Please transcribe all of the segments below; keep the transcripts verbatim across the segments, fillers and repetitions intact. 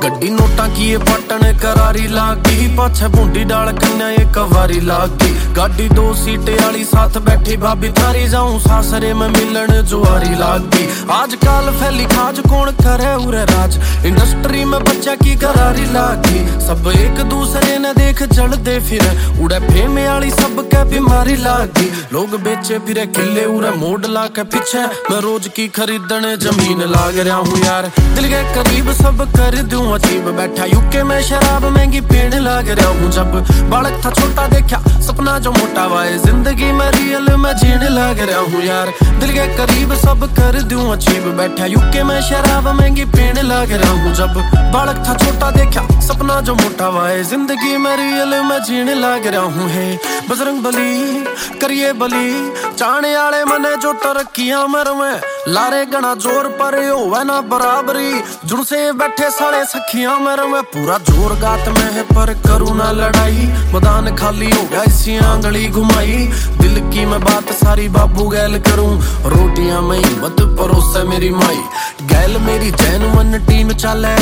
गड्डी नोटा की ये पटन करारी लागी, पाछे बूंदी डाल कन्या एक वारी लागी। गाड़ी दो सीटे आली साथ बैठी भाभी थारी, जाऊं सासरे में मिलन जुआरी लागी। आजकल फैली खाज कौन करे उरे राज, इंडस्ट्री में बच्चा की करारी लागी। सब एक दूसरे ने देख जल दे फिर, उड़े फेमे आली सब के बीमारी लागी। लोग बेचे फिरे किले उरे मोड़ ला के पीछे, मैं रोज की खरीदने जमीन लाग रहा हूँ यार। दिल के करीब सब कर दूं अजीब, बैठा यूके में शराब महंगी पीने लग रहा हूँ। जब बालक था छोटा देखा सपना जो मोटा वाए, जिंदगी में रियल में जीने लग रहा हूँ यार। दिल के करीब सब कर दूं अजीब, बैठा यूके में शराब महंगी पीने लग रहा हूँ। जब बालक था छोटा देखा सपना जो मोटा वाए, जिंदगी में रियल में जीने लग रहा हूँ। है बजरंग बली करिए बली, चाने आले मने जो तरक्कियां मर में, लारे गणा जोर पर होवे ना बराबरी। जुड़ से बैठे साले सखियां मेरे में, पूरा जोर गात में है पर करूँ ना लड़ाई। मैदान खाली हो गया इसी आंगली घुमाई, दिल की मैं बात सारी बाबू गैल करूं। रोटियां में हिम्मत परोसे मेरी माई, गैल मेरी जैन मन टीम चले,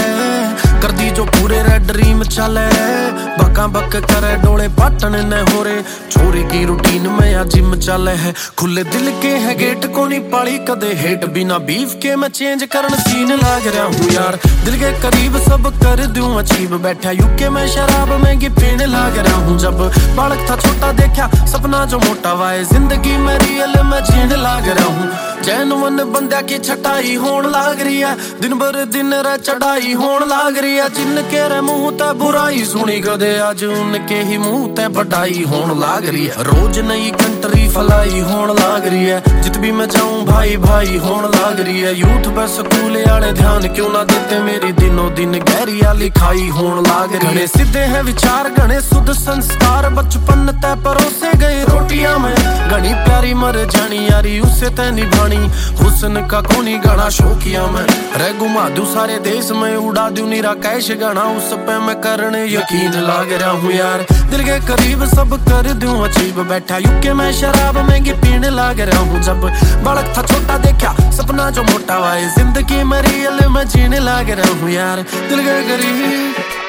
कर दी जो पूरे रेड ड्रीम चले। बका बक करे डोले पाटन न हो रे, छोरी की रूटीन में या जिम चले है। खुले दिल के है गेट को नहीं पाली कदे हेट, बिना बीफ के मैं चेंज करन सीन लाग रहा हूँ यार। दिल के करीब सब कर दूं अजीब, बैठा यूके में शराब महंगी पीने लाग रहा हूँ। जब बालक था छोटा देखा सपना जो मोटा वाए, जिंदगी में रियल में जीने लाग रहा हूँ। जैन मन बंदा की छटाई होन लाग रही है, दिन भर दिन रे चढ़ाई होन लाग रही है। जिनके रे मुंह ते बुराई सुनी कदे, आज उनके ही मुंह ते बढ़ाई होन लाग रही है। रोज नई कंट्री फलाई होन लाग रही है, जित भी मैं जाऊं भाई भाई होन लाग रही है। यूथ पे स्कूल आले ध्यान क्यों ना देते, मेरी दिनों दिन गहरिया लिखाई होन लाग रही है। घने सीधे हैं विचार घने शुद्ध संस्कार, बचपन ते परोसे गए रोटियां में। घनी प्यारी मर जानी यारी उससे ते निभानी, हुस्न का कोनी गाना शौकिया में। रह घुमा दूं सारे देश में, उड़ा दूं नीरा कैश गाना, उस पे मैं करने यकीन लाग रहा हूँ यार। दिल के करीब सब कर दूं अजीब, बैठा यूके में शराब महंगी पीने लाग रहा हूँ। जब बालक था छोटा देखा सपना जो मोटा वाए, जिंदगी में रियल में जीने लाग रहा हूँ यार। दिल के करीब